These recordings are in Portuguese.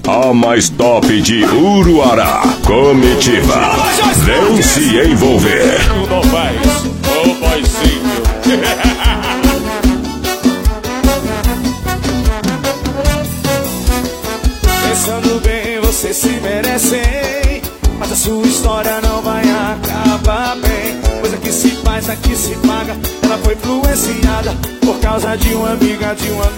A mais top de Uruará, Comitiva. Não se envolver. Não faz, ô boizinho. Pensando bem, você se merece, hein? Mas a sua história não vai acabar bem. Coisa que se faz, aqui se paga. Ela foi influenciada por causa de uma amiga,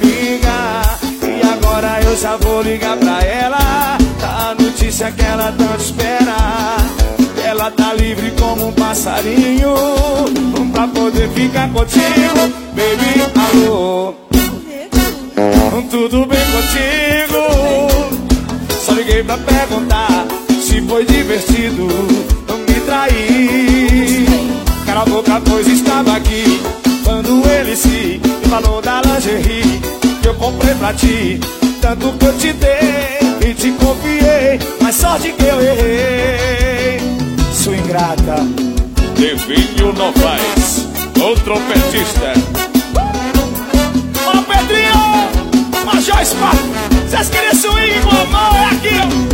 E agora eu já vou ligar pra ela. Tá a notícia que ela tanto espera. Ela tá livre como um passarinho pra poder ficar contigo. Baby, alô, tudo bem contigo? Só liguei pra perguntar se foi divertido me trair. Cara a boca, pois estava aqui quando ele se falou da lingerie que eu comprei pra ti. Tanto que eu te dei e te confiei, mas sorte que eu errei. Sua ingrata. Devinho Novaes, o trompetista. Ô Pedrinho, Major Spa, vocês queriam swing com a mão, é aqui,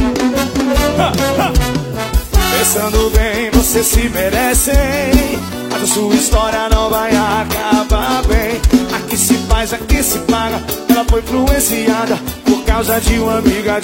ó. Pensando bem, você se merece, hein? Mas a sua história não vai acabar bem. Aqui se faz, aqui se paga. Ela foi influenciada por causa de uma amiga,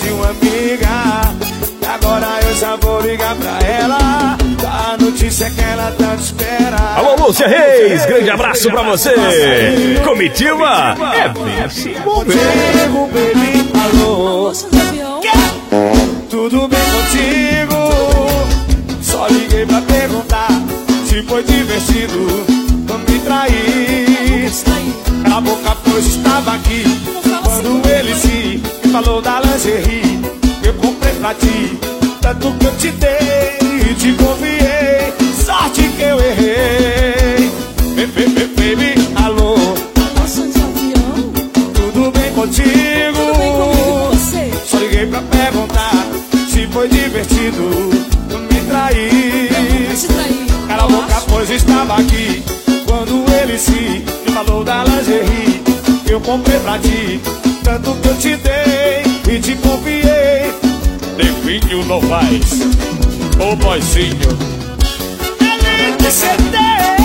E agora eu já vou ligar pra ela. A notícia que ela tanto espera. Alô, Lúcia Reis, grande abraço pra você. Comitiva é bem assim. Contigo, baby, alô. Tudo bem contigo? Só liguei pra perguntar se foi divertido me trair. A boca, pois estava aqui quando ele se falou da lingerie eu comprei pra ti. Tanto que eu te dei e te confiei, sorte que eu errei. Baby, alô, tudo bem contigo? Só liguei pra perguntar se foi divertido me trair. Cala a boca, pois estava aqui quando ele se falou da lingerie eu comprei pra ti. Tanto que eu te dei e te confiei. Devinho Novaes, o boizinho. Ele que cê tem.